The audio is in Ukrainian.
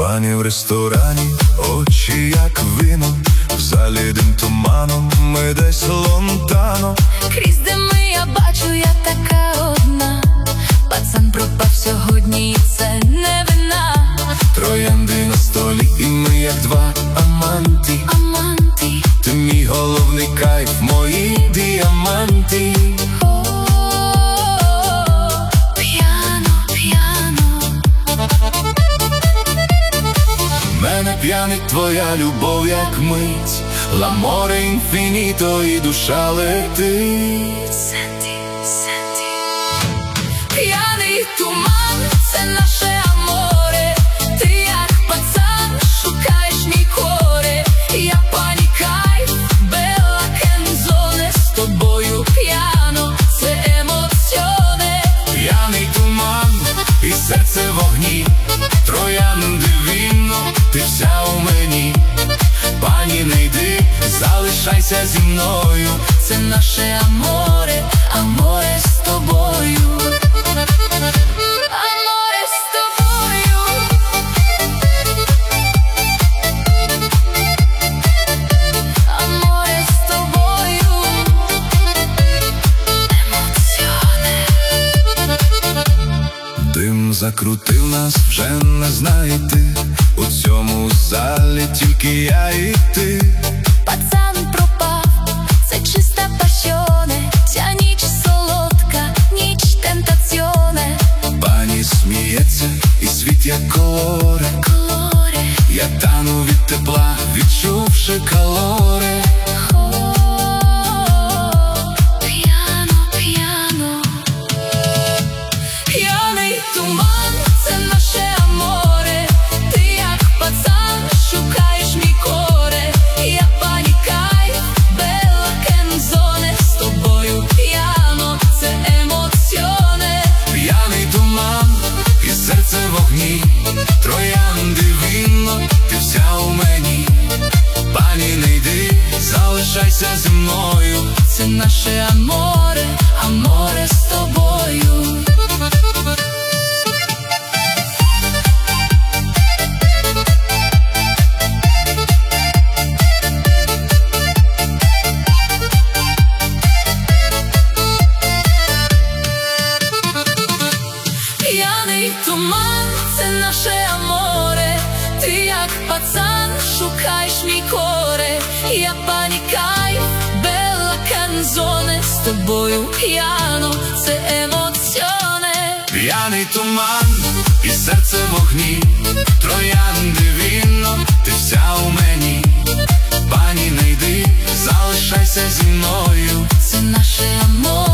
Пані в ресторані, очі як вино, в залі дим туманом, ми десь лонтано. Крізь дими я бачу, я така одна. Пацан пропав сьогодні, і це не вина. Троянди на столі, і ми як два аманти. Ти мій головний кайф, мої діаманти. Мене п'янить твоя любов, як мить, l'amore infinito, і душа летить. Сенті. П'яний туман, це наше аморе. Ти як пацан, шукаєш мій коре. Я пані кайф, белла кензоне. З тобою п'яно, це емоціоне. П'яний туман, і серце в огні, троянди вінно, ти вся у мені. Пані, не йди, залишайся зі мною. Це наше аморе, аморе з тобою. Аморе з тобою. Аморе з тобою. Емоціоне. Дим закрутив нас, вже не знайти. У цьому залі тільки я і ти. Пацан пропав, це чиста пасьоне. Ця ніч солодка, ніч тентаціоне. Пані сміється, і світ як колоре. Я тану від тепла, відчувши калоре. П'яно. П'яний туман, це наше аморе. Ти як пацан, шукаєш мій коре. Я пані кайф, белла кензоне. З тобою п'яно, це емоціоне. П'яний туман, і серце в огні, троянди вінно, ти вся у мені. Пані, не йди, залишайся зі мною. Це наше аморе, аморе з тобою. П'яний туман, це наше аморе. Ти як пацан, шукаєш мій коре. Я пані кайф, белла кензоне. З тобою п'яно, це емоціоне. П'яний туман, і серце в огні, троянди вінно, ти вся у мені. Пані, не йди, залишайся зі мною. Це наше аморе.